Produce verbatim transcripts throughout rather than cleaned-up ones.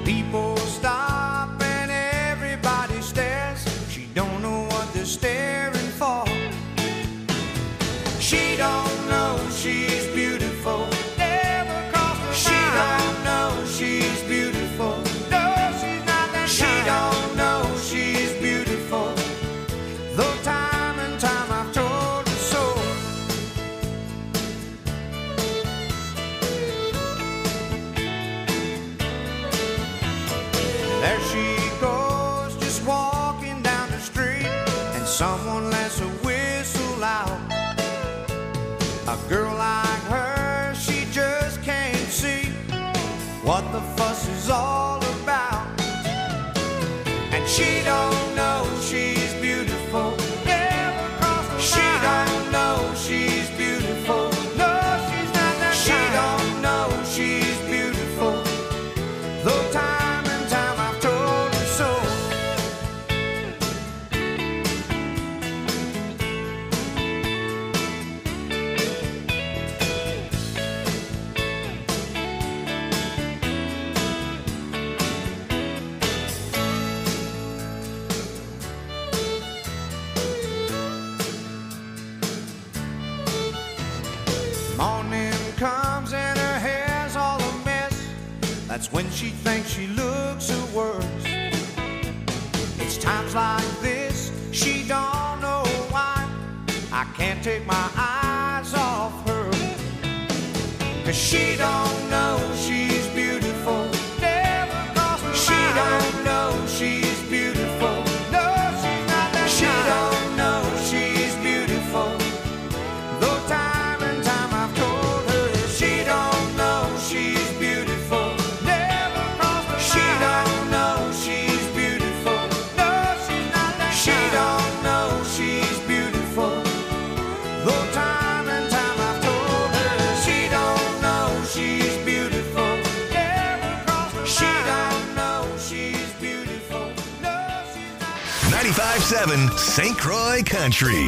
People stop and everybody stares. She don't know what they're staring for. She don't know she's beautiful. Never crossed her mind. She don't know she's beautiful. No, she's not that She kind. Don't know she's beautiful. Though time and time I've told her so. There she goes, just walking down the street, and someone lets a whistle out. A girl like her, she just can't see what the fuss is all about. And she don't know she's beautiful. Never crossed her mind. She don't know she's beautiful. No, she's not that kind. She don't know she's beautiful. Though time and time I've told her so. Morning comes and her hair's all a mess. That's when she thinks she looks her worst. It's times like this, she don't know why I can't take my eyes off her. 'Cause she don't know she's beautiful. Never crossed her mind. She don't know she's beautiful. No, she's not that She kind. Don't know she's beautiful. Though time and time I've told her she don't know she's beautiful. Never crossed her She mind. Don't know she's beautiful. No, she's not that She kind. Don't know she's beautiful. Though time and time I've told her she don't know she's beautiful. Never crossed her She mind. Don't know she's beautiful. No, she's not. ninety-five point seven Saint Croix Country.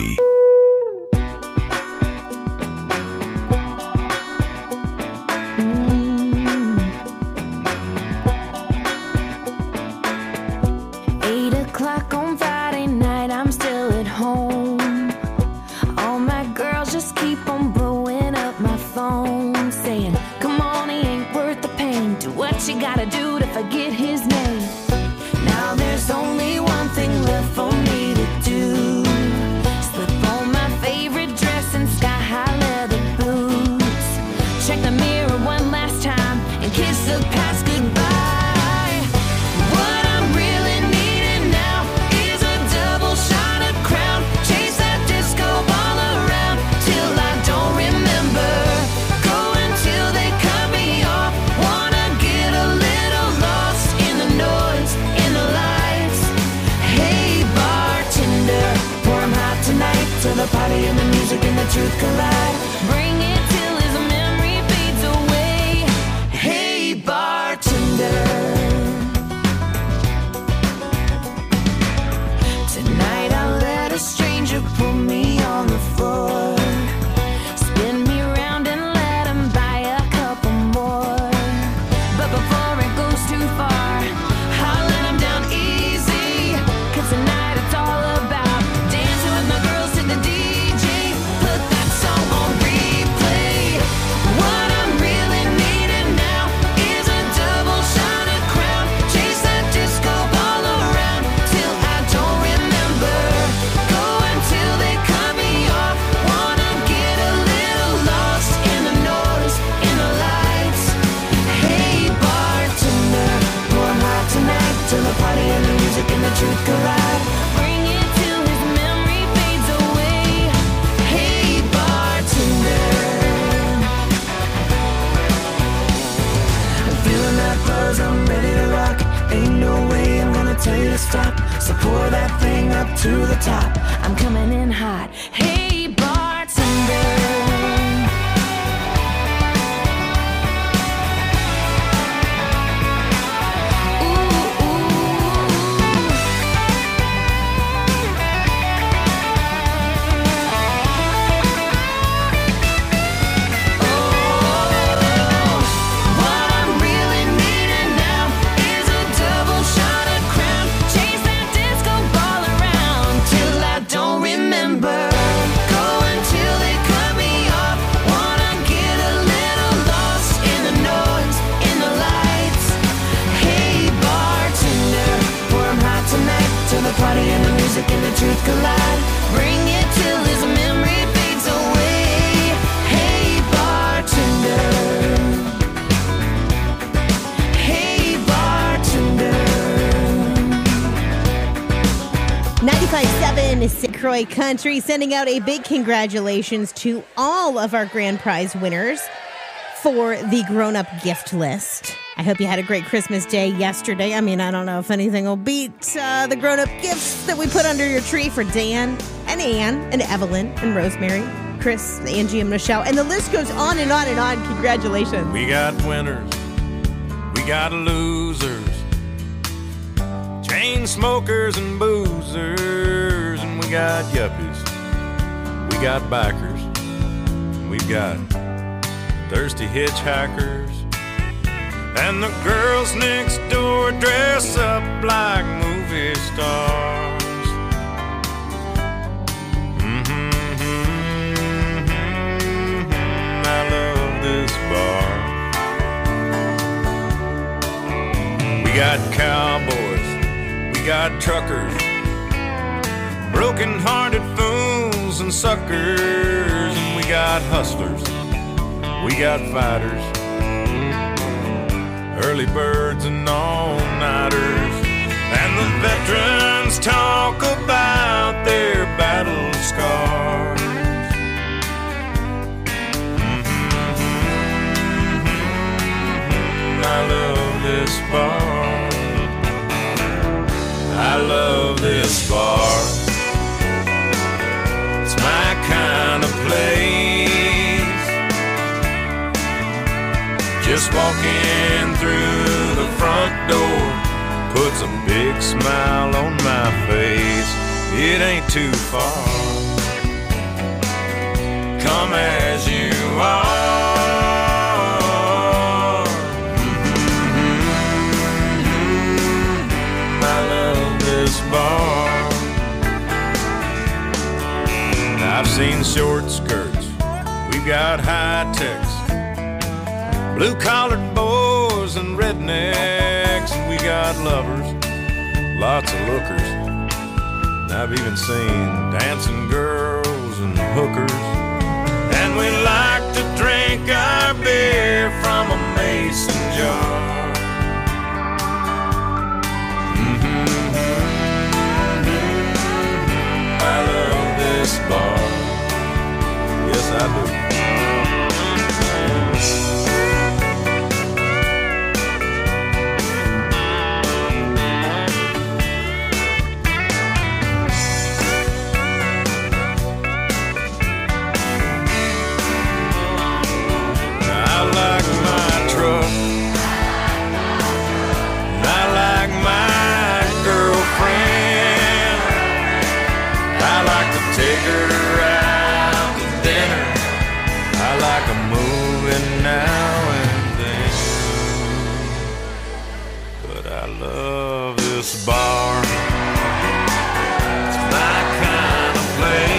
Eight o'clock on Friday night, I'm still at home. All my girls just keep on blowing up my phone, saying, come on, he ain't worth the pain. Do what you gotta do to forget his name. Now there's only one thing left for me to do. Slip on my favorite dress and sky-high leather boots. Check the mirror one last time and kiss the past goodbye. What I'm really needing now is a double shot of Crown. Chase that disco ball around till I don't remember. Go until they cut me off. Wanna get a little lost in the noise, in the lights. Hey bartender, pour 'em hot tonight till the party and the music and the truth collide. Bring it till his memory fades away. Hey bartender. Tonight I'll let a stranger put me on the floor. Spin me round and let him buy a couple more. But before it goes too far, I'll let him down easy. 'Cause tonight it's all about dancing with my girls to the D J. Put that song on replay. What I'm really needing now is a double shot of Crown. Chase that disco ball around till I don't remember. Go until they cut me off. Wanna get a little lost in the noise, in the lights. Hey bartender, pour 'em hot tonight till the party and the music and the truth collide. Bring it till his memory fades away. Hey bartender. I'm feeling that buzz, I'm ready to rock. Ain't no way I'm gonna tell you to stop. So pour that thing up to the top. I'm coming in hot. Hey bartender. Ooh, ooh. Oh, what I'm really needing now is a truth collide. Bring it till his memory fades away. Hey bartender, hey bartender. ninety-five point seven is Saint Croix Country, sending out a big congratulations to all of our grand prize winners for the grown-up gift list. I hope you had a great Christmas day yesterday. I mean, I don't know if anything will beat uh, the grown-up gifts that we put under your tree for Dan and Ann and Evelyn and Rosemary, Chris, Angie, and Michelle. And the list goes on and on and on. Congratulations. We got winners. We got losers. Chain smokers and boozers. And we got yuppies. We got bikers. We've got thirsty hitchhikers. And the girls next door dress up like movie stars. Mm-hmm, mm-hmm, I love this bar. We got cowboys, we got truckers, broken-hearted fools and suckers. And we got hustlers, we got fighters, early birds and all-nighters. And the veterans talk about their battle scars. Mm-hmm. I love this bar. I love this bar. It's my kind of place. Just walking through the front door puts a big smile on my face. It ain't too far. Come as you are. Mm-hmm. I love this bar. I've seen short skirts. We've got high techs, blue-collared boys and rednecks. And we got lovers, lots of lookers. And I've even seen dancing girls and hookers. And we like to drink our beer from a mason jar. Mm-hmm. I love this bar. Yes, I do. Take her out to dinner. I like a movie now and then. But I love this bar. It's my kind of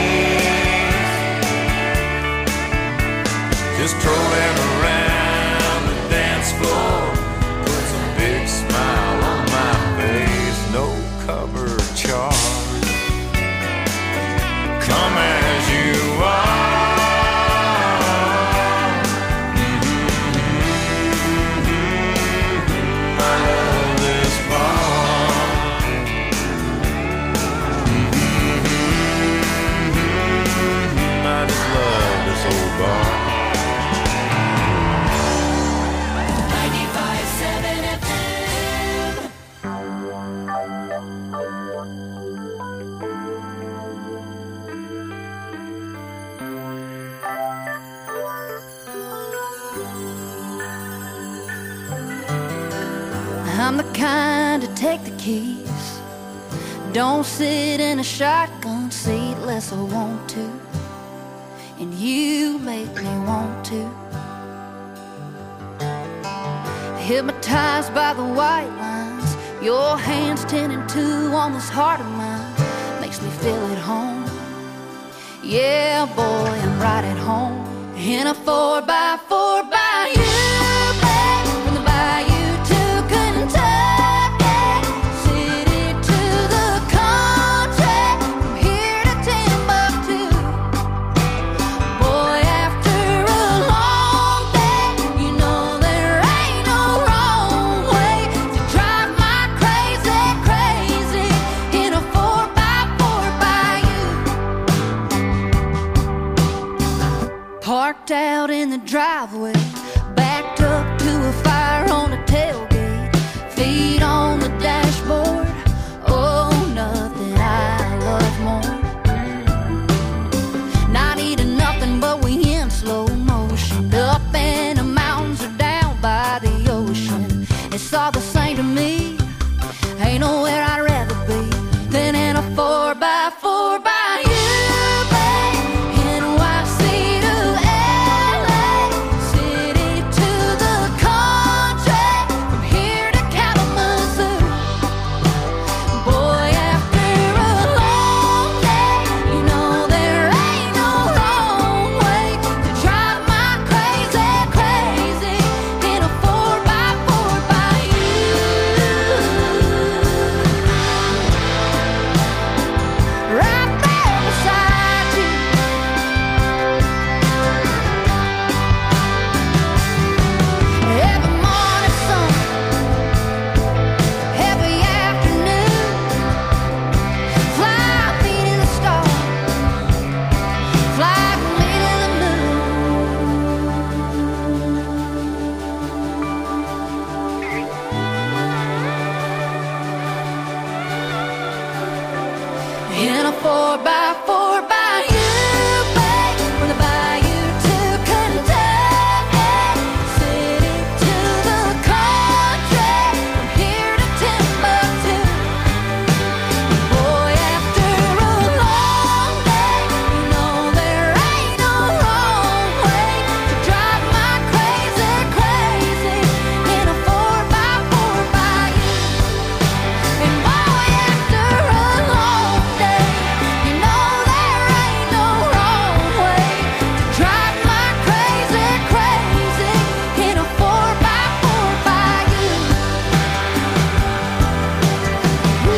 place. Just strolling around the dance floor puts a big smile on my face. No cover charge. Come as you are. Mm-hmm. I love this bar. Mm-hmm. I just love this old bar. ninety-five point seven F M. I'm the kind to take the keys. Don't sit in a shotgun seat unless I want to. And you make me want to. Hypnotized by the white lines, your hands ten and two on this heart of mine. Makes me feel at home. Yeah, boy, I'm right at home. In a four by four by you. the same to me. Ain't nowhere I'd rather be than in a four by four by you. In a four by four by you, babe, from the bayou to Kentucky, city to the country, from here to Timbuktu. Boy, after a long day, you know there ain't no wrong way to drive my crazy, crazy in a four by four by you. And boy, after a long day, you know there ain't no wrong way to drive my crazy, crazy in a four by four by you. Ooh,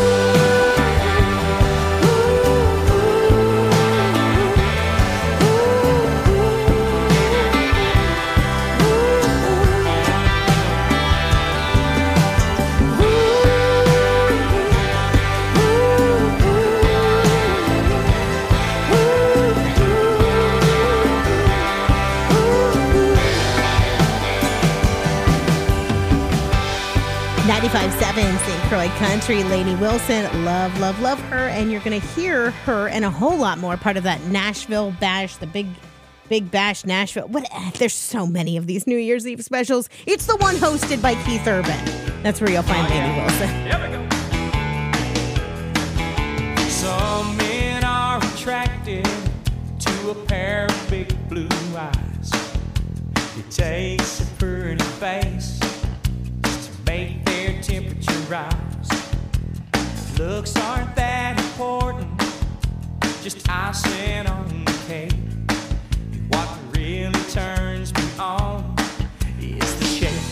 ninety-five point seven Saint Croix Country, Lainey Wilson. Love, love, love her. And you're going to hear her and a whole lot more part of that Nashville Bash, the big, big Bash Nashville. What? There's so many of these New Year's Eve specials. It's the one hosted by Keith Urban. That's where you'll find Lainey Wilson. Here we go. Some men are attracted to a pair of big blue eyes. It takes a pretty face to make their temperature rise. Looks aren't that important, just icing on the cake. What really turns me on is the shake.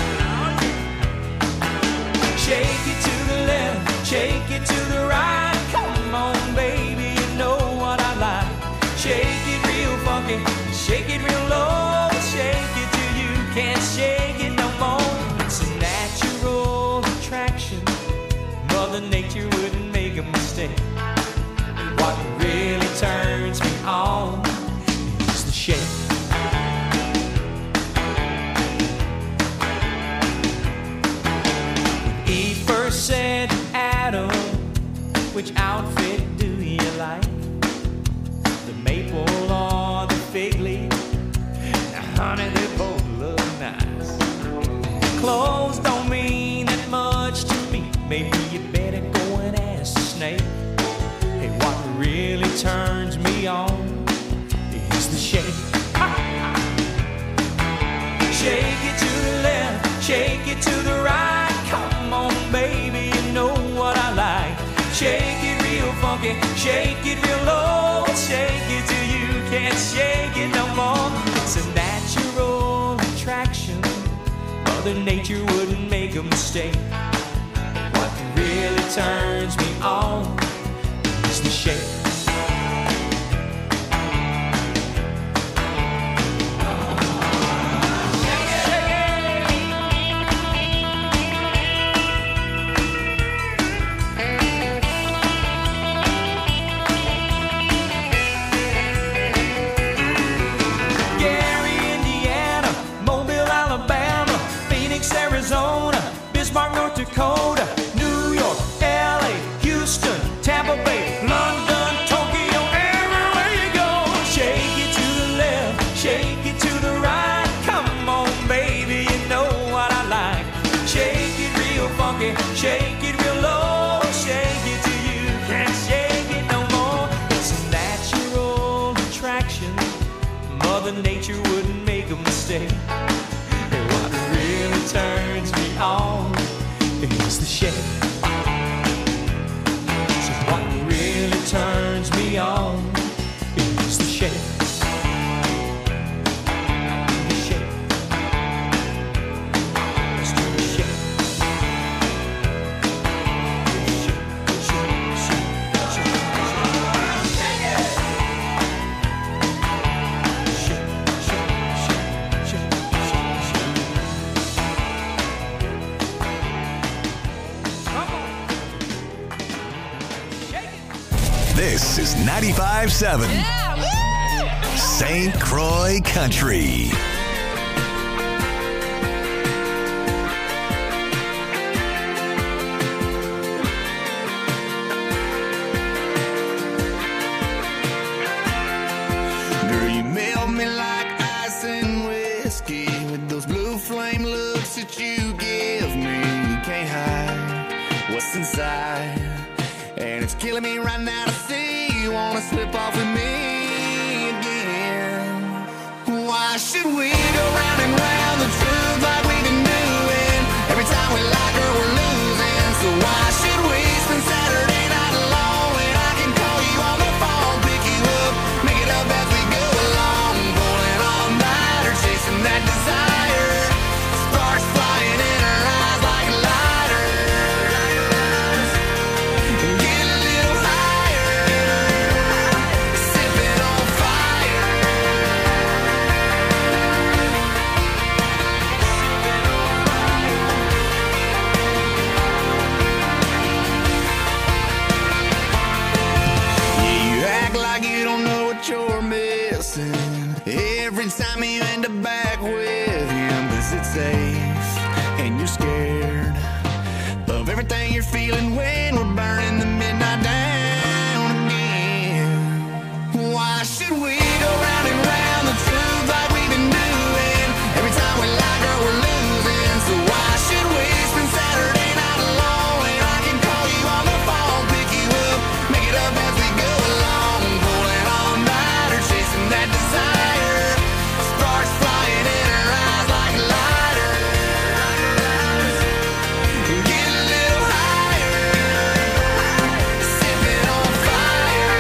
Shake it to the left, shake it to the right. Come on, baby, you know what I like. Shake it real funky, shake it real low. Shake it till you can't shake it no more. It's a natural attraction, Mother Nature wouldn't make a mistake. What really turns me on is the shake. When Eve first said to Adam, which outfit do you like? The maple or the fig leaf? Now, honey, they both look nice. Clothes don't mean that much to me. Maybe you better go and ask the snake. Hey, what really turns me on is the shake. Shake it to the left, shake it to the right. Come on, baby, you know what I like. Shake it real funky, shake it real low. Shake it till you can't shake it no more. It's a natural attraction, Mother Nature wouldn't make a mistake. What really turns me on is the shake. Arizona, Bismarck, North Dakota, New York, L A, Houston, Tampa Bay, London, Tokyo, everywhere you go. Shake it to the left, shake it to the right. Come on, baby, you know what I like. Shake funky. Shake it real low, shake it till you can't shake it no more. It's a natural attraction. Mother Nature wouldn't make a mistake. And what really turns me on is the shake. So what really turns me on is the shake. This is ninety-five seven yeah, Saint Croix Country. Girl, you melt me like ice and whiskey with those blue flame looks that you give me. You can't hide what's inside, and it's killing me right now to see you wanna slip off with me again. Why should we go round and round the truth like we've been doing? Every time we like her, we're losing. So why should we spend Saturday night alone when I can call you on the phone, pick you up, make it up as we go along, pulling all nighter, chasing that desire, sparks flying in her eyes like lighters. Get a little higher, sipping on fire. Yeah, you act like you don't know what you're missing every time you end up back with him. 'Cause it's safe and you're scared of everything you're feeling when we're burning the midnight down again. Why should we go round and round the truth like we've been doing? Every time we like her, we're losing. So why should we spend Saturday night alone when I can call you on the phone, pick you up, make it up as we go along, pulling all nighter, chasing that desire, sparks flying in her eyes like lighters. Get a little higher, sipping on fire.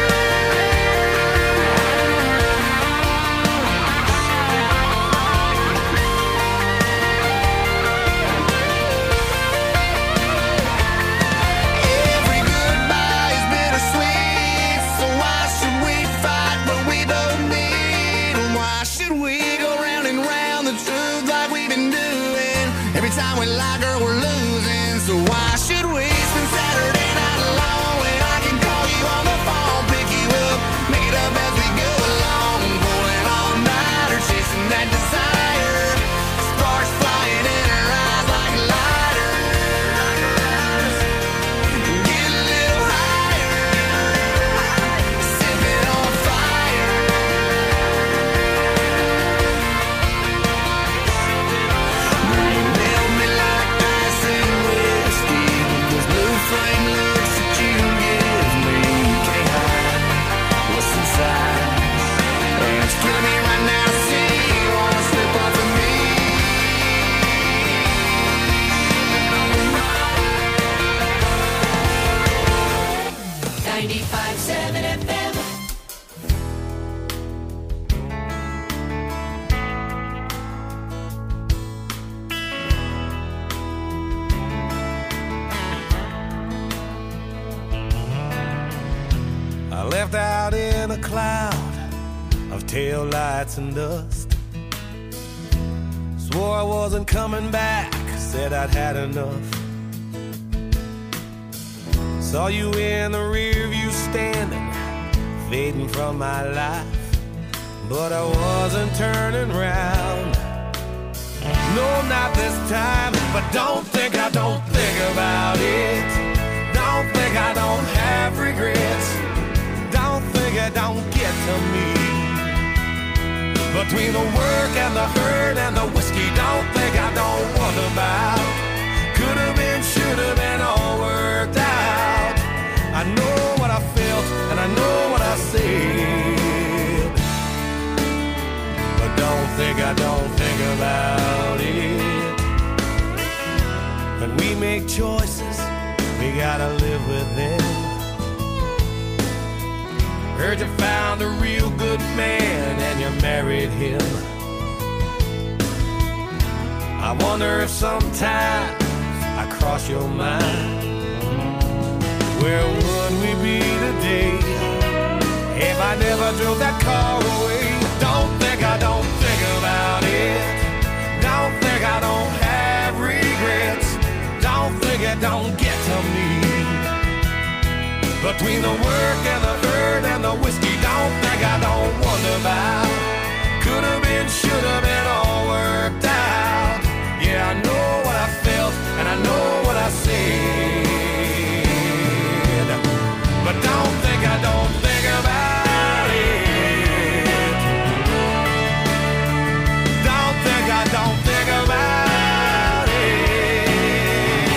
Every goodbye is bittersweet, so why should we fight what we don't need? Why should we go round and round the truth like we've been doing? Every time we like her, we're losing. So why should we spend Saturday night alone when I can call you on the phone, pick you up, make it up as we go along, pulling all nighter, chasing that desire, sparks flying in her eyes like lighters. Get a little higher, sipping on fire. Girl, you melt me like ice and whiskey with those blue flame looks that you give me. You can't hide what's inside, and it's killing me right now to see you wanna slip off of me. ninety-five seven F M. I left out in a cloud of tail lights and dust. Swore I wasn't coming back, said I'd had enough. Saw you in the rear view standing, fading from my life, but I wasn't turning round. No, not this time, but don't think I don't think about it. Don't think I don't have regrets. Don't think it don't get to me. Between the work and the hurt and the whiskey, don't think I don't wonder about. Could have been, should make choices, we gotta live with them. Heard you found a real good man and you married him. I wonder if sometimes I cross your mind. Where would we be today if I never drove that car away? Don't think I don't think about it. Don't think I don't have regrets. Don't think it don't get to me. Between the work and the hurt and the whiskey, don't think I don't wonder about. Could have been, should have been, all worked out. Yeah, I know what I felt and I know what I said. But don't think I don't think about it. Don't think I don't think about it.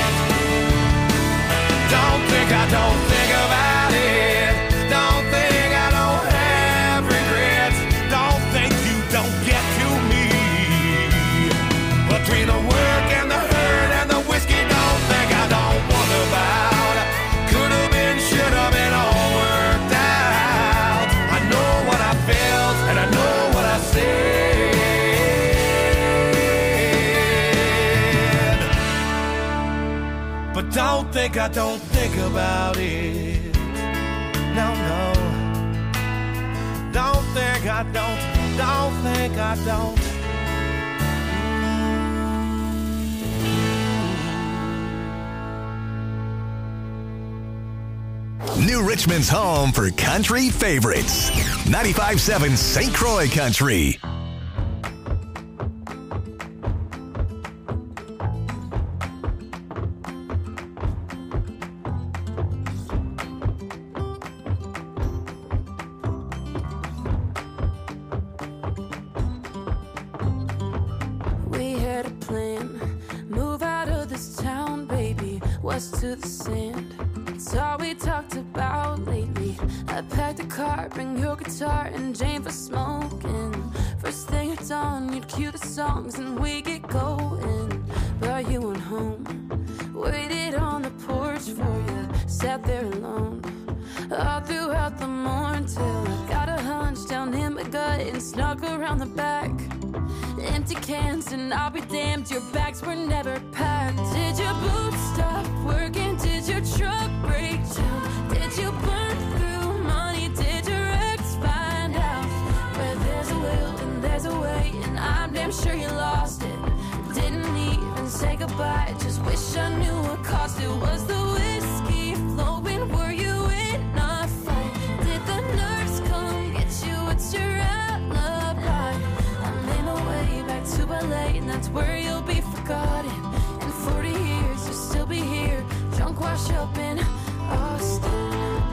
Don't think I don't think about it. Don't think I don't have regrets. Don't think you don't get to me. Between the work and the hurt and the whiskey, don't think I don't wonder about. Could have been, should have been, all worked out. I know what I felt and I know what I said. But don't think I don't think about it. No, no. Don't think I don't, don't think I don't. New Richmond's home for country favorites. ninety-five point seven Saint Croix Country. We had a plan, move out of this town, baby, west to the sand. It's all we talked about lately. I packed a car, bring your guitar and Jane for smoking. First thing at dawn, you'd cue the songs and we get going. But you went home, waited on the porch for you, sat there alone all throughout the morning till I got a hunch down in my gut and snuck around the back. Empty cans and I'll be damned, your bags were never packed. Did your boots stop working? Did your truck break down? Did you burn through money? Did your ex find out? Where there's a will and there's a way, and I'm damn sure you lost it. Didn't even say goodbye, just wish I knew what cost it. Was the whiskey flowing? Were you in a fight? Did the nurse come get you? What's your alibi? I'm in a way back to L A, and that's where you'll be forgotten. In forty years, you'll still be here, drunk, wash up in Austin.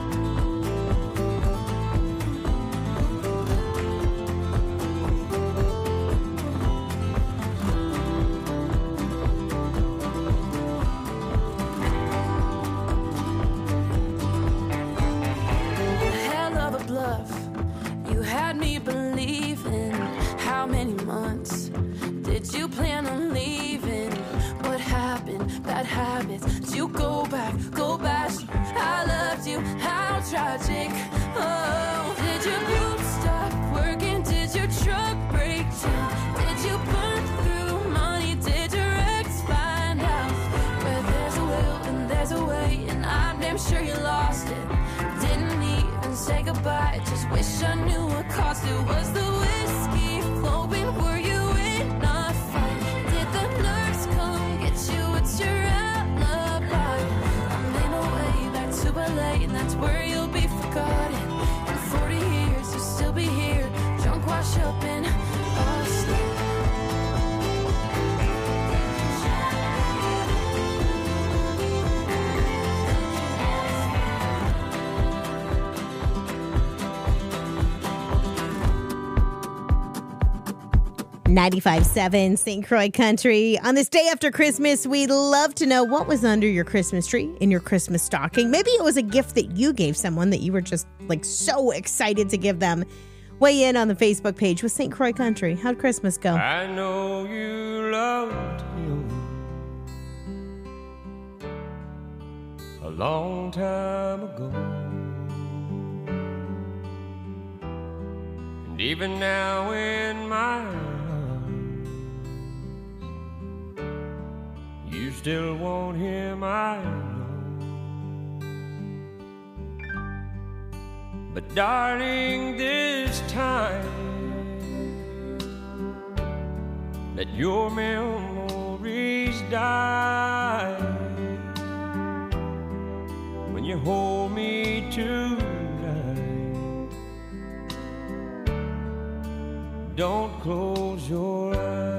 Hell of a bluff, you had me believing. How many months did you plan on leaving? What happened? Bad habits. Did you go back? Go back. I loved you. How tragic. Oh, did your boots stop working? Did your truck break down? Did you burn through money? Did your ex find out? Where there's a will and there's a way, and I'm damn sure you lost it. Didn't even say goodbye, just wish I knew what cost it. Was the whiskey flowing? Were you in a fight? Did the nurse come get you? What's your alibi? I'm in a way back to L A, and that's where you'll be forgotten. In forty years, you'll still be here, drunk, wash up in Austin. ninety-five point seven Saint Croix Country. On this day after Christmas, we'd love to know what was under your Christmas tree, in your Christmas stocking. Maybe it was a gift that you gave someone that you were just like so excited to give them. Weigh in on the Facebook page with Saint Croix Country. How'd Christmas go? I know you loved him a long time ago. And even now in my arms, you still want him, I know. But darling, this time, let your memories die. When you hold me tonight, don't close your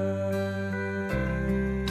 eyes.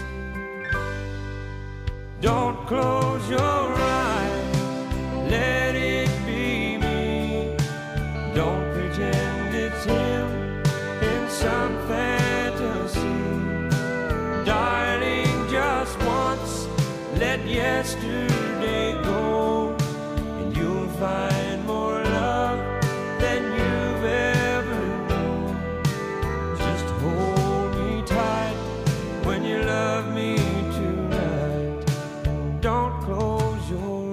Don't close your eyes, let it be me. Don't pretend it's him in some fantasy. Darling, just once, let yesterday go, and you'll find more love than you've ever known. Just hold me tight when you love me tonight, and don't close your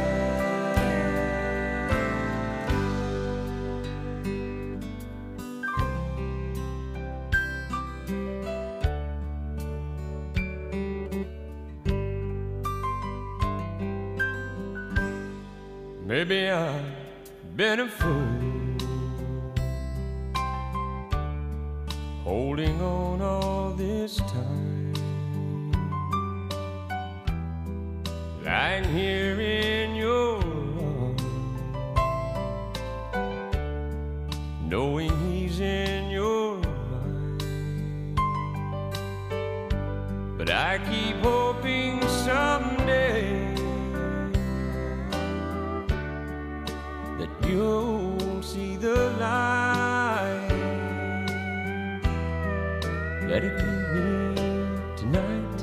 Maybe I've been a fool, holding on all this time, lying here in your arms, knowing he's in your mind. But I keep hoping someday you'll see the light. Let it be me tonight.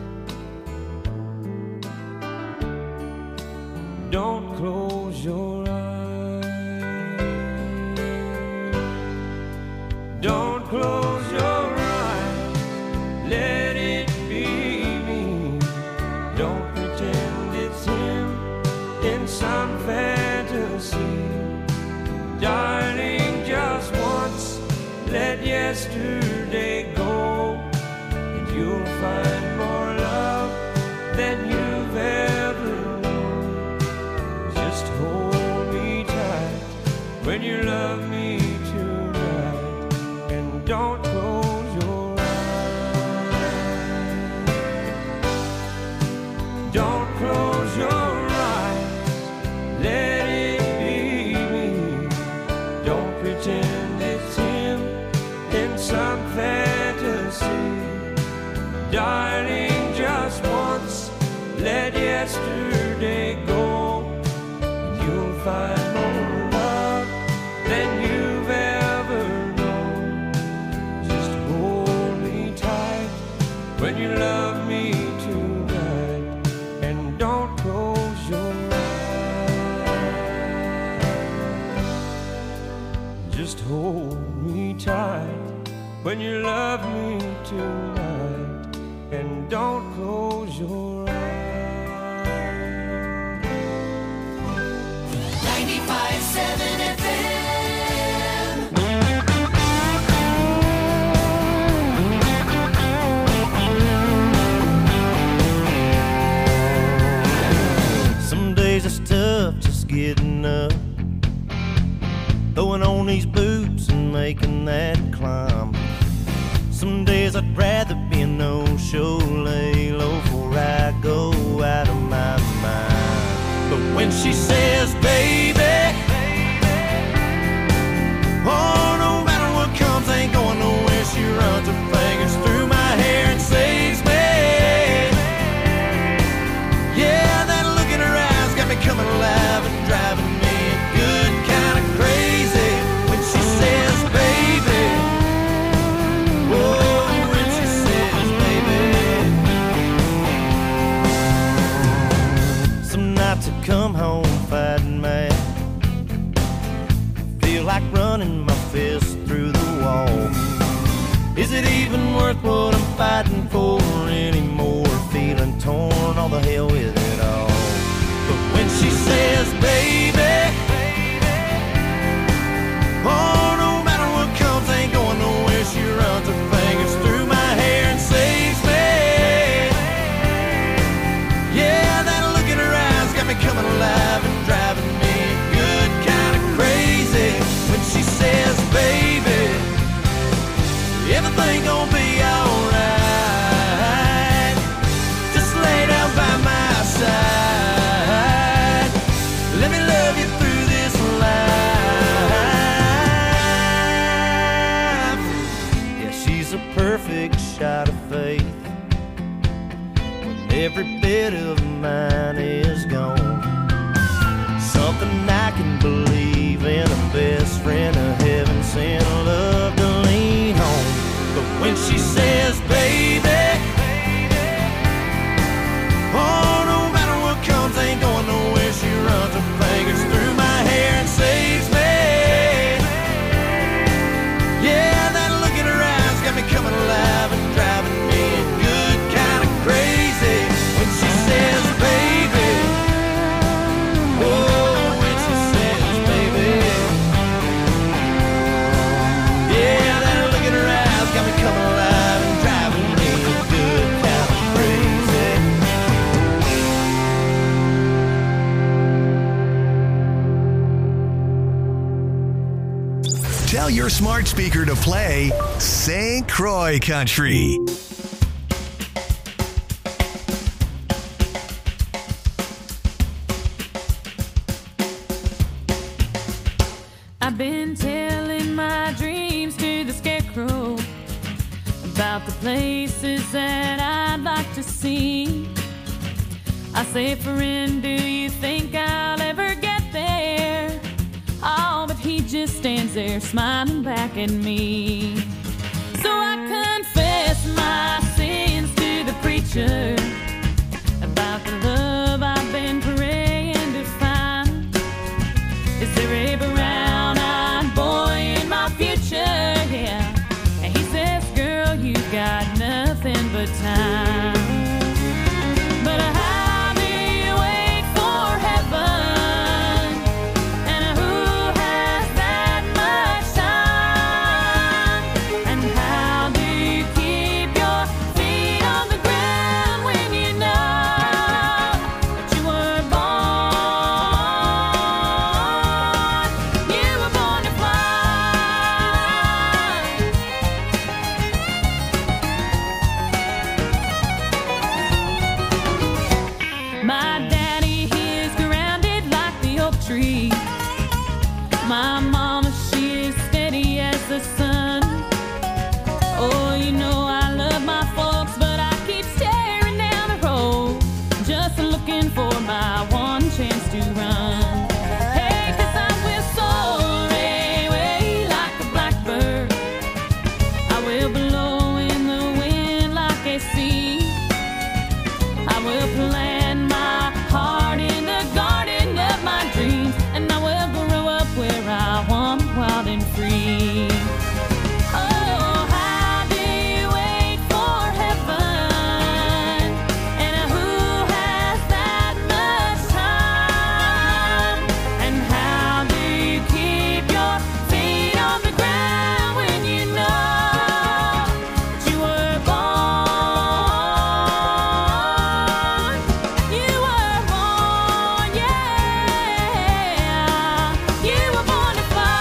Don't close your eyes. Don't close your eyes. Let it be me. Don't pretend it's him in some fantasy. Darling, just once, let yesterday go, and you'll find more love than you've ever known. Just hold me tight when you love me tonight, and don't close your eyes. Don't close your eyes, let it pretend it's him in some fantasy. Darling, just once, let yesterday go, and you'll find more love than you've ever known. Just hold me tight when you love me tonight, and don't close your eyes. Just hold me tight when you love me tonight, and don't close your eyes. ninety-five point seven F M. Some days it's tough just getting up, throwing on these boots and making that climb. Some days I'd rather be a no-show, lay low before I go out of my mind. But when she says, baby, oh, no matter what comes, ain't going nowhere, she runs her fingers through my hair and saves me. Yeah, that look in her eyes got me coming alive and driving me good kind of crazy. When she says, baby, oh, when she says, baby. Some nights I come home fighting mad, feel like running my fist through the wall. Is it even worth what I'm fighting for anymore? Feeling torn, all the hell with it all. But when Tell your smart speaker to play Saint Croix Country. I've been telling my dreams to the scarecrow about the places that I'd like to see. I say, friend, do you think I'll ever get there? Oh, but he just stands there smiling back at me. So I confess my sins to the preacher about the love I've been praying to find. Is there a brown-eyed boy in my future? Yeah. And he says, girl, you got nothing but time. But how do you wait for heaven? And who has that much time? And how do you keep your feet on the ground when you know that you were born? You were born to fly. My daddy, he is grounded like the oak tree. My mama, she is steady as the sun. Oh, you know I love my folks, but I keep staring down the road, just looking for my one chance to run. Hey, 'cause I will soar away like a blackbird. I will blow in the wind like a sea. I will plant my heart in the garden of my dreams, and I will grow up where I want, wild and free. Oh, how do you wait for heaven? And who has that much time? And how do you keep your feet on the ground when you know that you were born? You were born, yeah. You were born to fly.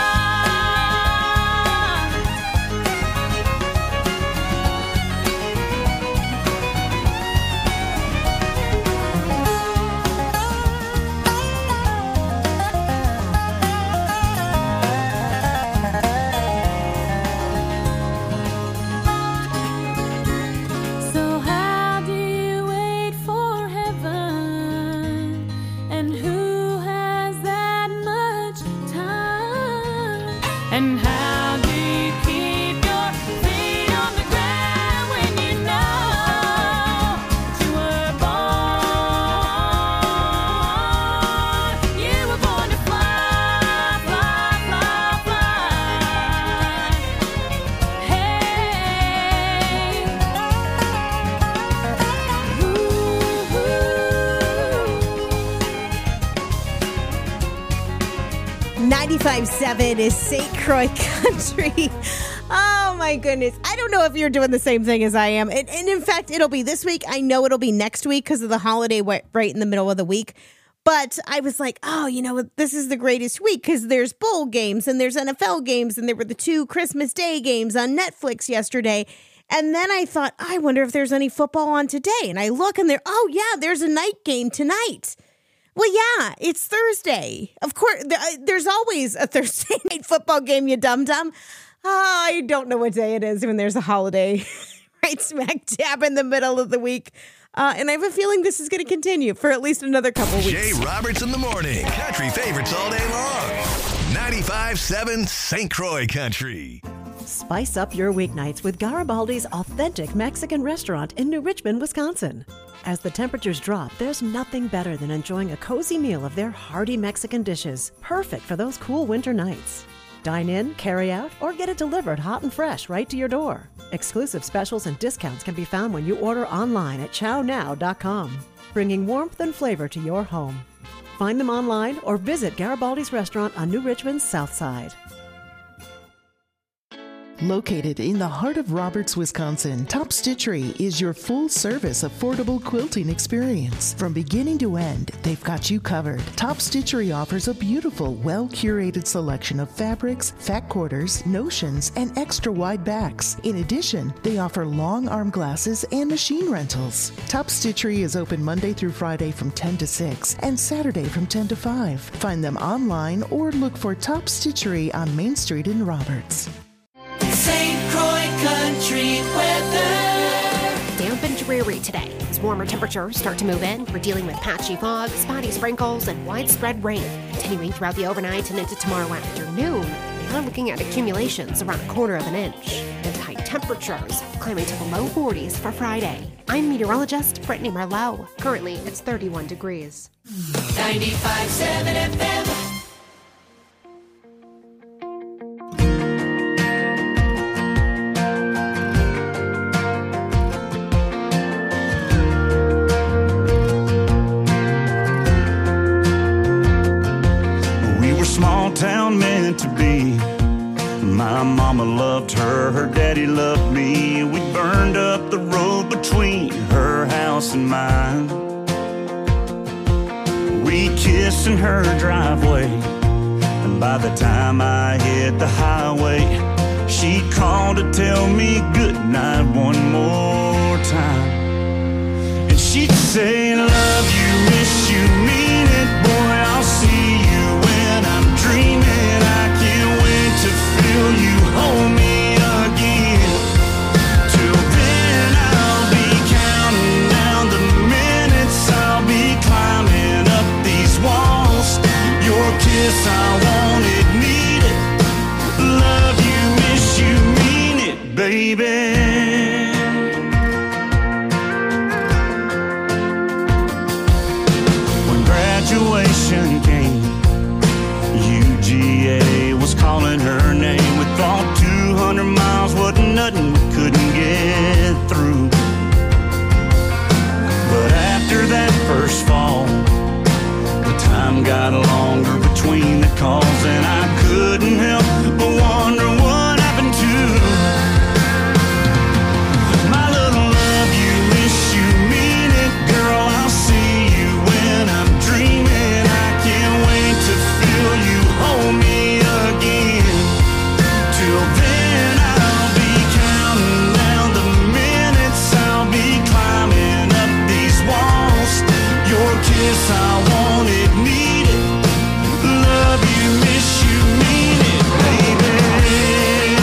So how do you wait for heaven? And who has that much time? And how do you keep your feet on the ground when you know that you were born? You were born to fly, fly, fly, fly. Hey. ninety-five point seven is Saint Croix Country. Oh my goodness. I don't know if you're doing the same thing as I am. And, and in fact, it'll be this week. I know it'll be next week because of the holiday wi- right in the middle of the week. But I was like, oh, you know, this is the greatest week because there's bowl games and there's N F L games and there were the two Christmas Day games on Netflix yesterday. And then I thought, I wonder if there's any football on today. And I look and there, oh yeah, there's a night game tonight. Well, yeah, it's Thursday. Of course, th- there's always a Thursday night football game, you dum-dum. Oh, I don't know what day it is when there's a holiday right smack dab in the middle of the week. Uh, and I have a feeling this is going to continue for at least another couple weeks. Jay Roberts in the morning. Country favorites all day long. ninety-five point seven Saint Croix Country. Spice up your weeknights with Garibaldi's authentic Mexican restaurant in New Richmond, Wisconsin. As the temperatures drop, there's nothing better than enjoying a cozy meal of their hearty Mexican dishes, perfect for those cool winter nights. Dine in, carry out, or get it delivered hot and fresh right to your door. Exclusive specials and discounts can be found when you order online at chow now dot com, bringing warmth and flavor to your home. Find them online or visit Garibaldi's restaurant on New Richmond's South Side. Located in the heart of Roberts, Wisconsin, Top Stitchery is your full-service, affordable quilting experience. From beginning to end, they've got you covered. Top Stitchery offers a beautiful, well-curated selection of fabrics, fat quarters, notions, and extra-wide backs. In addition, they offer long arm glasses and machine rentals. Top Stitchery is open Monday through Friday from ten to six and Saturday from ten to five. Find them online or look for Top Stitchery on Main Street in Roberts. Saint Croix Country weather. Damp and dreary today. As warmer temperatures start to move in, we're dealing with patchy fog, spotty sprinkles, and widespread rain. Continuing throughout the overnight and into tomorrow afternoon, we're looking at accumulations around a quarter of an inch. And high temperatures climbing to the low forties for Friday. I'm meteorologist Brittany Merlot. Currently, it's thirty-one degrees. ninety-five point seven F M. Small town meant to be. My mama loved her, her daddy loved me. We burned up the road between her house and mine. We kissed in her driveway, and by the time I hit the highway, she called to tell me goodnight one more time. And she'd say, love you, miss you, mean it, boy, I'll see you when I'm dreaming. I can't wait to feel you hold me again. Till then I'll be counting down the minutes. I'll be climbing up these walls. Your kiss, I want it, need it. Love you, miss you, mean it, baby. Graduation came, U G A was calling her name. We thought two hundred miles wasn't nothing we couldn't get through. But after that first fall, the time got longer between the calls, and I couldn't help but wonder what happened to my little love you, miss you, mean it, girl, I'll see you when I'm dreaming. I can't wait to feel you hold me again. Till then I'll be counting down the minutes. I'll be climbing up these walls. Your kiss, I want it, need it. Love you, miss you, mean it, baby.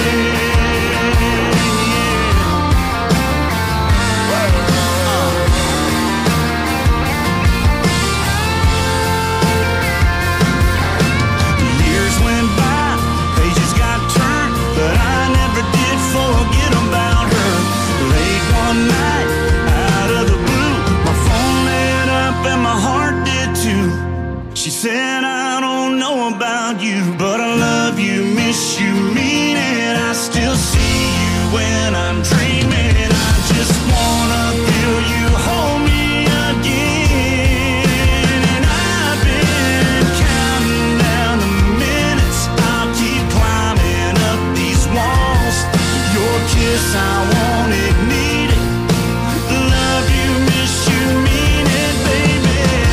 She said, I don't know about you, but I love you, miss you, mean it. I still see you when I'm dreaming. I just wanna feel you hold me again. And I've been counting down the minutes. I'll keep climbing up these walls. Your kiss, I want it, need it. Love you, miss you, mean it, baby.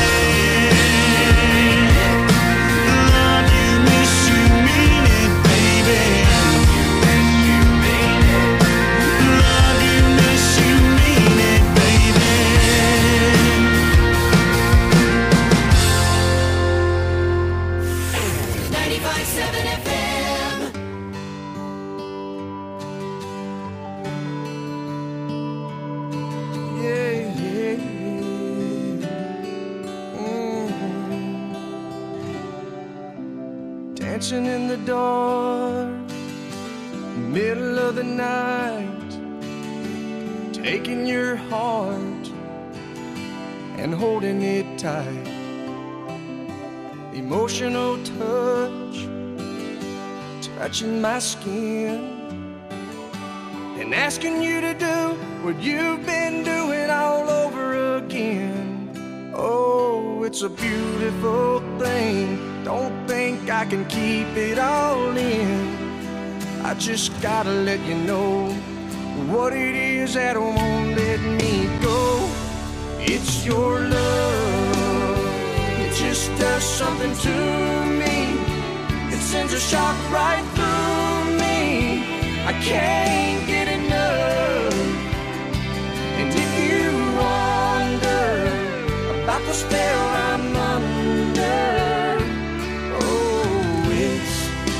Dancing in the dark, middle of the night, taking your heart and holding it tight. Emotional touch, touching my skin, and asking you to do what you've been doing all over again. Oh, it's a beautiful thing. Don't think I can keep it all in. I just gotta let you know what it is that won't let me go. It's your love. It just does something to me. It sends a shock right through me. I can't get enough. And if you wonder about the spell I'm under, oh, it's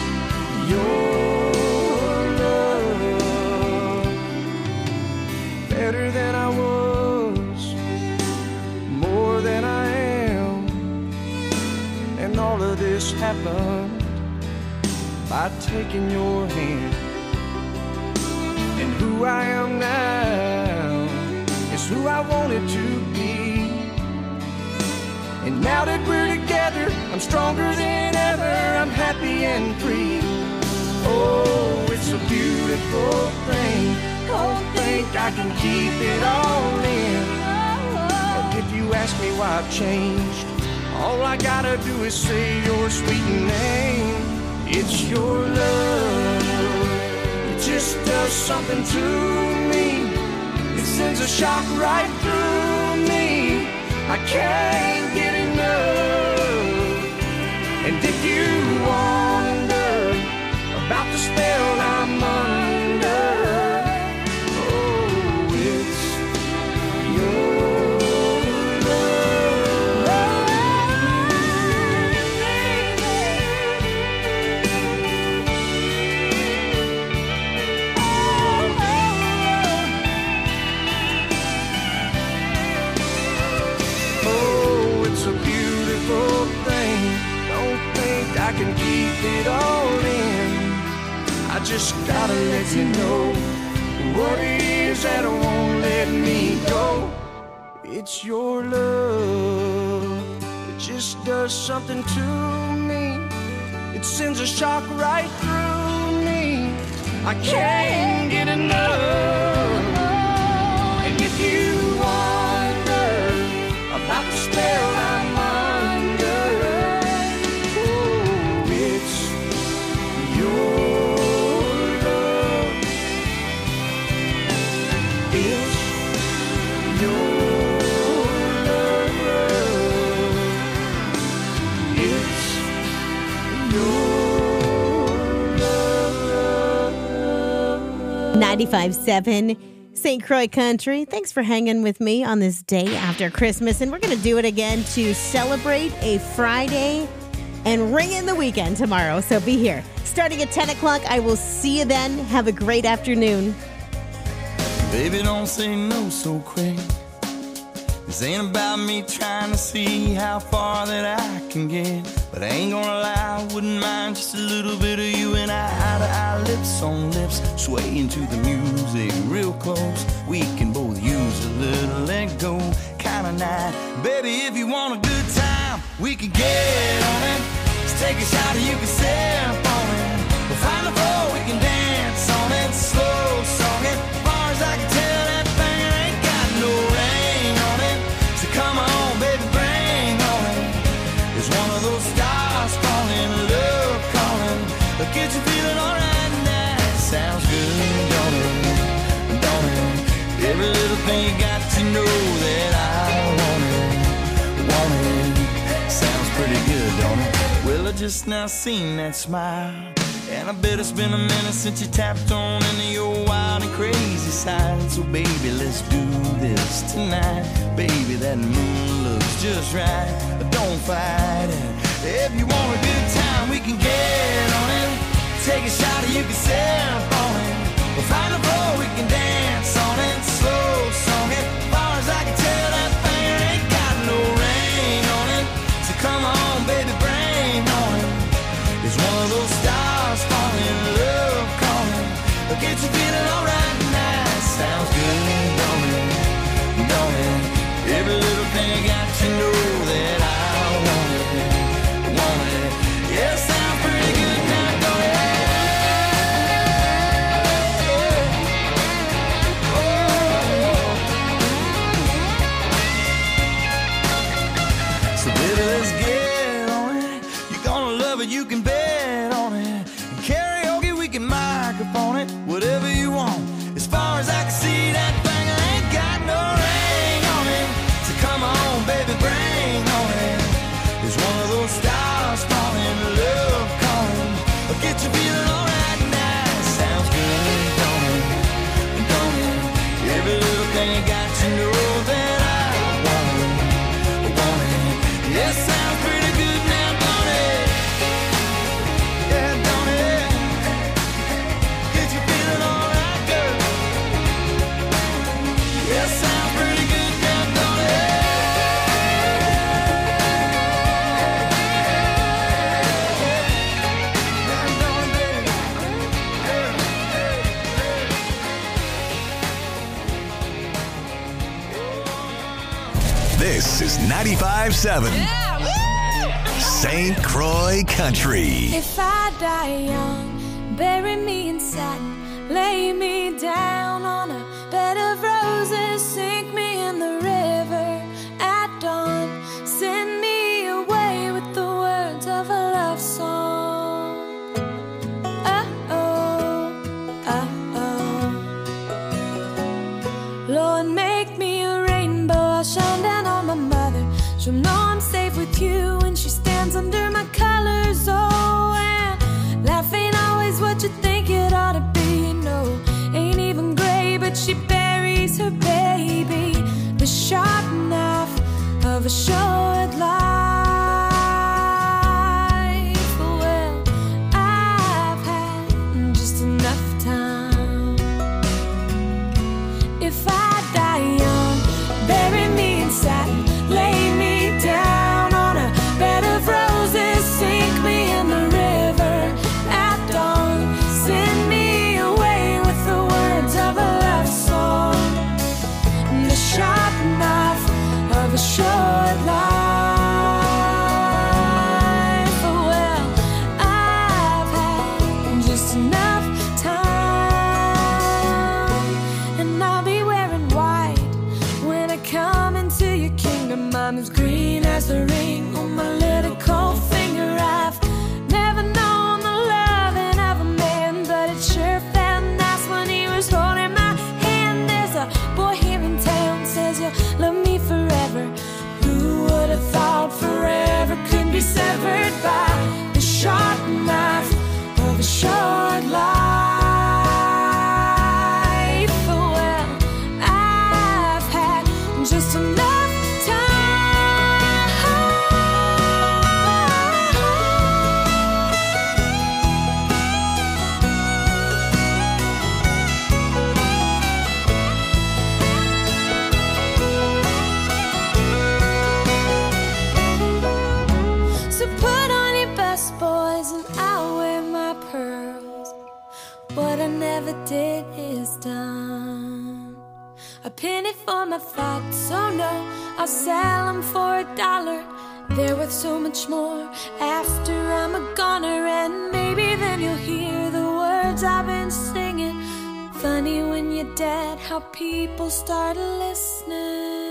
your love. Better than I was, more than I am. And all of this happened by taking your hand. And who I am now is who I wanted to be. And now that we're together, I'm stronger than ever. I'm happy and free. Oh, it's a beautiful thing. Don't think I can keep it all in. And if you ask me why I've changed, all I gotta do is say your sweet name. It's your love. It just does something to me. It sends a shock right through me. I can't get enough. And if you wonder about the spell I'm under, oh, it's your I can keep it all in. I just gotta let you know what it is that won't let me go. It's your love. It just does something to me. It sends a shock right through me. I can't get enough. And if you wonder about the spell I'm under, ninety-five point seven Saint Croix Country. Thanks for hanging with me on this day after Christmas. And we're going to do it again to celebrate a Friday and ring in the weekend tomorrow. So be here. Starting at ten o'clock. I will see you then. Have a great afternoon. Baby, don't say no so quick. This ain't about me trying to see how far that I can get. But I ain't gonna lie, I wouldn't mind just a little bit of you and I, eye to eye, lips on lips, swaying to the music real close. We can both use a little let go kind of night. Baby, if you want a good time, we can get on it. Let's take a shot and you can sip on it. We'll find the floor, we can dance on it. Slow song it, as far as I can tell, that thing ain't got no ring on it. So come on, baby, bring on it. It's one of those stars calling, love calling. But get you feeling alright now. Sounds good, don't it? Don't it? Every little thing you got to know that I want it. Want it. Sounds pretty good, don't it? Well, I just now seen that smile. And I bet it's been a minute since you tapped on into your wild and crazy side. So baby, let's do this tonight. Baby, that moon looks just right. But don't fight it. If you want a good time, we can get on it. Take a shot or you can sip on it. We'll find a floor, we can dance on it. Slow song it, as far as I can tell, that thing ain't got no ring on it. So come on, baby, bring on it. It's one of those stars falling, love calling. But get you feeling alright now. Sounds good, don't it? Don't it? Every little thing I got to know that I want it. Want it. Yeah, sounds pretty good now, don't it? So baby, let's get on it. You're gonna love it, you can bet on it. And karaoke, we can microphone it. of those stars falling, love calling. I'll get you feeling alright now. Sounds good, don't it? Don't it? Every little thing you got to know that I want it. Want it. Yeah, sounds pretty good now, don't it? Yeah, don't it? Get you feeling alright, girl? Yeah, sounds pretty good now, don't it? This is ninety-five seven Saint Croix Country. If I die young, bury me in satin, lay me down on a bed of roses, sink me in the river at dawn, send me away with the words of a love song. Uh-oh, uh-oh. Lord, make me a rainbow, I'll shine down on my mother. She'll know I'm safe with you when she stands under my colors. Oh, and life ain't always what you think it ought to be. No, ain't even gray, but she buries her baby. The sharp knife of a short life. Well, I've had just enough time. If I die young, bury me in satin, lay me down on a bed of roses, sink me in the river at dawn, send me away with the words of a love song. The sharp knife of a short life. Well, I've had just enough time, and I'll be wearing white when I come into your kingdom. I'm as green as the ring on my little cold finger. I've never known the loving of a man, but it sure felt nice when he was holding my hand. There's a boy here in town says you'll love me forever. Who would have thought forever could be severed by the sharp knife of a short life? Well, I've had just enough So put on your best boys and I'll wear my pearls. What I never did is done. A penny for my thoughts, oh no, I'll sell them for a dollar. They're worth so much more after I'm a goner. And maybe then you'll hear the words I've been singing. Funny when you're dead how people start listening.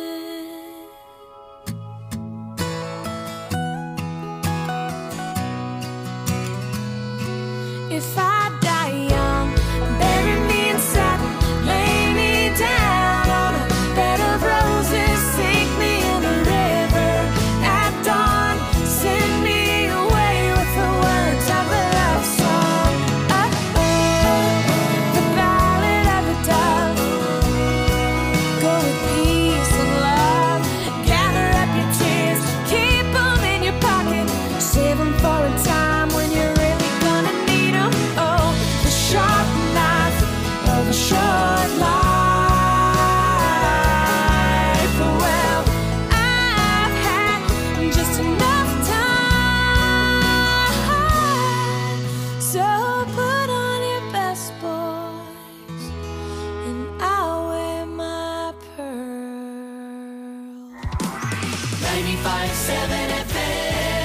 If I die young, bury me in satin, lay me down on a bed of roses, sink me in the river at dawn, send me away with the words of a love song. Uh-oh, the ballad of a dove. Go with peace and love, gather up your tears, keep them in your pocket, save them for a time when you're really gonna need them. Oh, the sharp knife of a short life. Well, I've had just enough time. So put on your best boys and I'll wear my pearl. ninety-five seven F M.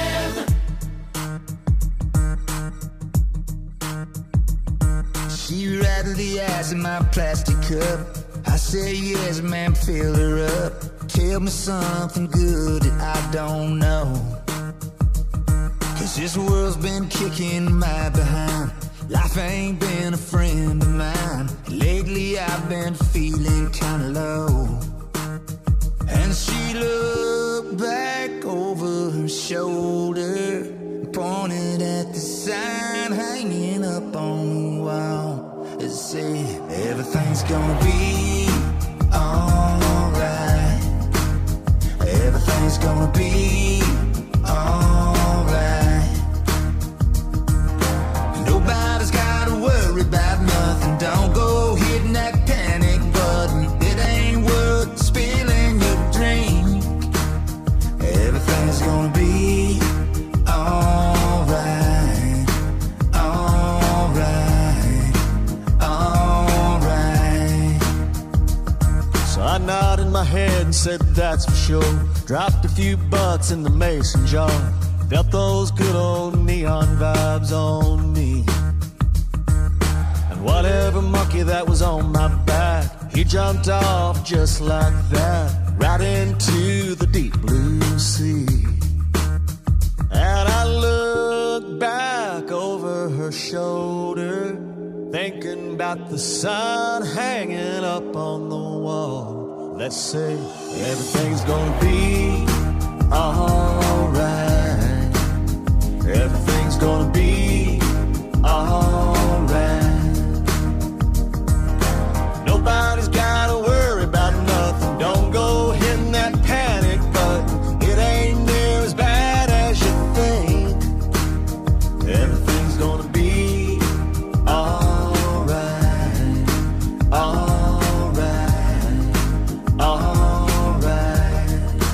She rattled the ice in my plastic cup. I said yes, man, fill her up. Tell me something good that I don't know. Cause this world's been kicking my behind. Life ain't been a friend of mine. Lately I've been feeling kinda low. And she looked back over her shoulder. shoulder, pointed at the sign hanging up on the wall. It said, everything's gonna be alright. Everything's gonna be alright. Nobody's gotta worry about nothing. Don't go hitting that panic button. It ain't worth spilling your drink. Everything's gonna be alright. Alright. Alright. So I nodded my head and said that's for sure. Dropped a few bucks in the mason jar. Felt those good old neon vibes on me. And whatever monkey that was on my back, he jumped off just like that, right into the deep blue sea. And I looked back over her shoulder, thinking about the sun hanging up on the wall. Let's say everything's gonna be alright. Everything's gonna be alright. Nobody's gotta worry about nothing. Don't go hitting that panic button. It ain't near as bad as you think. Everything's gonna be alright. Alright. Alright.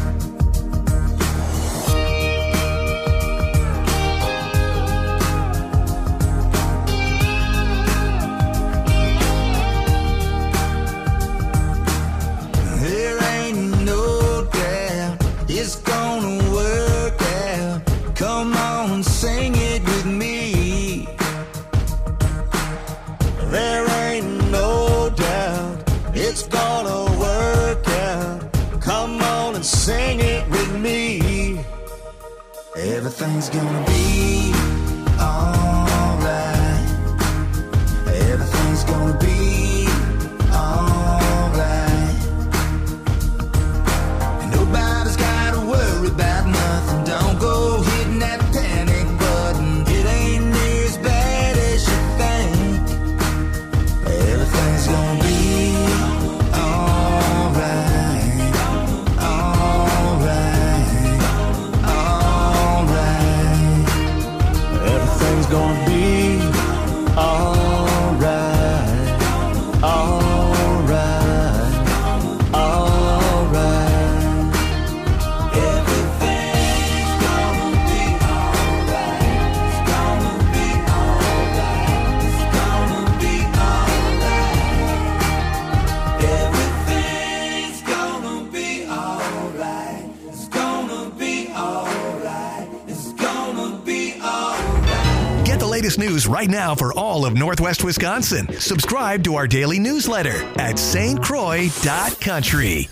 There ain't no doubt it's gonna work out. Come on, sing it with me. There ain't no doubt it's gonna work out. Come on and sing it with me. Everything's gonna be alright. Everything's gonna be alright. Nobody's gotta worry about nothing. Don't go hitting that panic button. It ain't near as bad as you think. Everything's gonna be alright. Alright. Alright. Everything's gonna be alright. Alright. Alright. Everything's gonna be alright. It's gonna be alright. It's gonna be alright. Everything's gonna be alright. It's gonna be alright. It's gonna be alright. Get the latest news right now for all of Northwest Wisconsin. Subscribe to our daily newsletter at S T Croix dot country.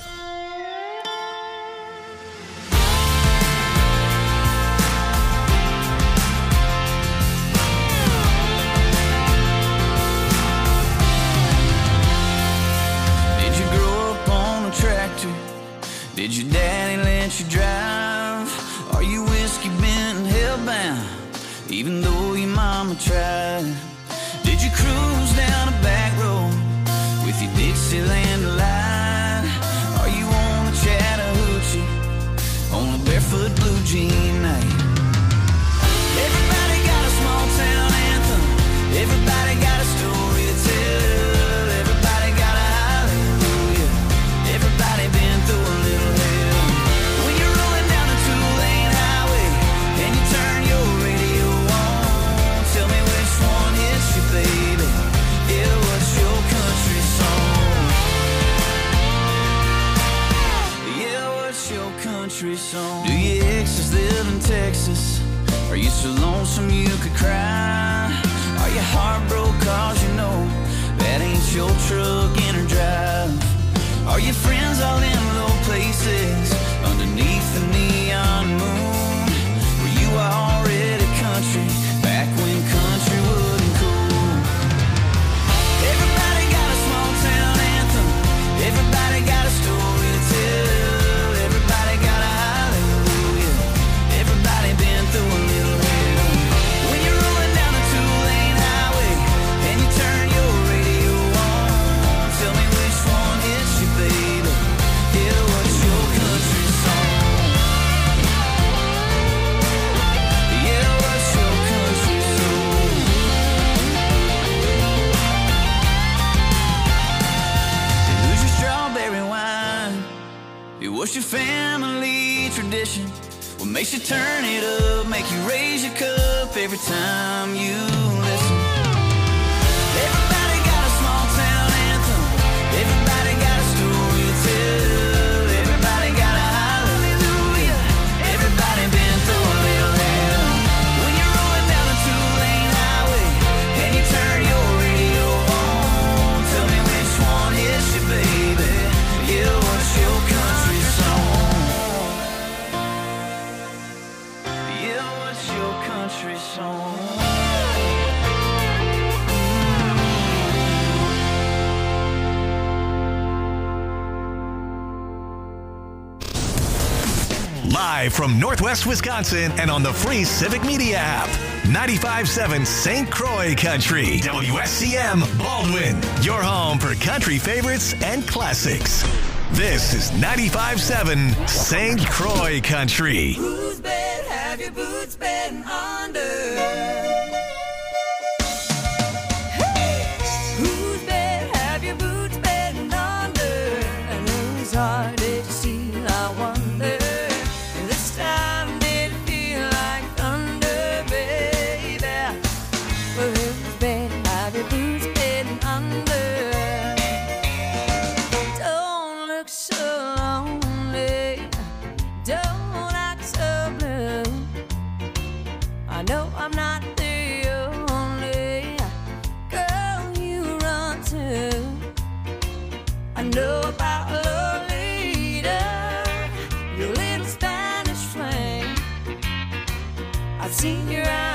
Did you grow up on a tractor? Did your daddy let you drive? Are you whiskey bent and hellbound, even though your mama tried? Did you cruise down a back road with your Dixieland delight? Are you on a Chattahoochee on a barefoot blue jean night? Everybody got a small town anthem. Everybody got a story to tell. Everybody got a hallelujah. Everybody been through a little hell. When you're rolling down a two-lane highway and you turn your radio on, tell me which one hits you, baby. Yeah, what's your country song? Yeah, what's your country song? Do your exes live in Texas? turn it up, make you raise your cup every time you listen. Everybody got a small town anthem. Everybody got a story to tell. Everybody got a hallelujah. Everybody been through a little hell. When you're rolling down a two-lane highway and you turn your radio on, tell me which one hits you, baby. Yeah, what's your country song? Yeah, what's your country song? Live from Northwest Wisconsin and on the free Civic Media app. ninety-five point seven Saint Croix Country. W S C M Baldwin. Your home for country favorites and classics. This is ninety-five point seven Saint Croix Country. Whose bed have your boots been under? Whose bed have your boots been under? And whose heart did you steal, I wonder? This time did it feel like thunder, baby? Well, whose bed have your boots been under? Don't look so lonely, don't act so blue. I know I'm not the only girl you run to. I know about Lolita, your little Spanish flame. I've seen your eyes